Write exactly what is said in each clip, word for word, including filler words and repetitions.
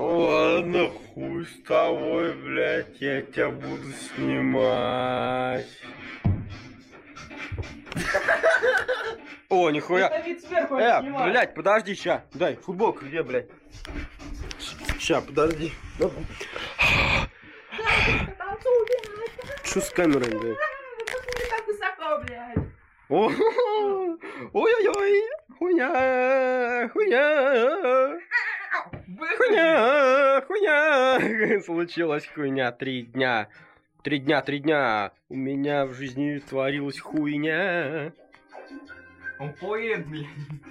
Ладно, хуй с тобой, блядь, я тебя буду снимать. О, нихуя. Э, блядь, подожди, ща. Дай, футболку где, блядь? Ща, подожди. Что с камерой, блядь? Так высоко, блядь. Ой-ой-ой, хуйня, хуйня. Хуйня, хуйня. Случилась хуйня. Три дня. Три дня, три дня. У меня в жизни творилась хуйня. Он поет, блядь.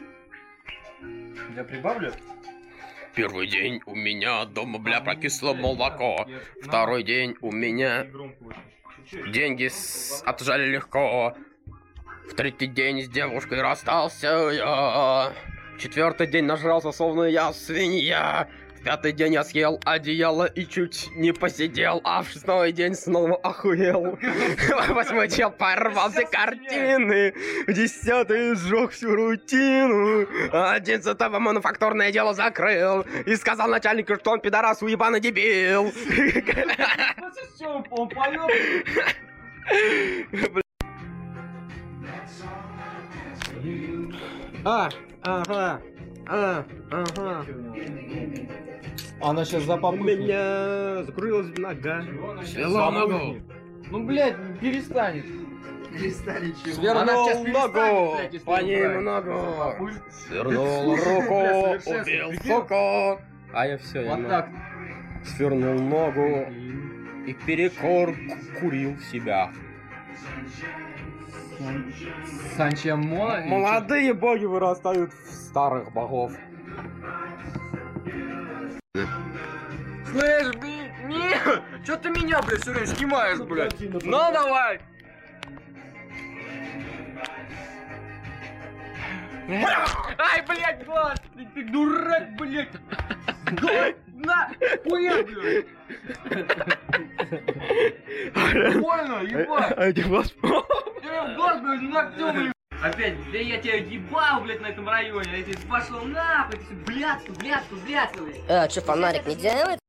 Я прибавлю? Первый день у меня дома, бля, прокисло молоко. Второй день у меня деньги с... отжали легко. В третий день с девушкой расстался я. Четвертый день нажрался, словно я свинья. В пятый день я съел одеяло и чуть не посидел. А в шестой день снова охуел. Восьмой чел порвал все картины. В десятый сжег всю рутину. Одиннадцатого мануфактурное дело закрыл. И сказал начальнику, что он пидорас, уебаный дебил. Он поет. А, ага, а, ага. Она сейчас У запомнит. меня закрылась нога. Свела ногу. Ну, блядь, перестанет. Перестали чего? Свернул ногу, понемногу. Свернул руку, убил суку. А я все, я Вот так. свернул ногу и перекор курил себя. Санчо Мола. Молодые боги вырастают в старых богов. Слышь, блядь, нет! Чё ты меня, блядь, все время снимаешь, блядь? Ну давай! Ай, блядь, глаз! Ты, ты дурак, блядь! Давай, на! Хуя, блядь! Больно, ебать! А эти вас... Я в глаз, блядь, ногтем, блядь! Опять, да я тебя ебал, блядь, на этом районе, я тебе пошел нахуй, ты все блядство, блядство, блядство, блядь! А, что, фонарик не делает?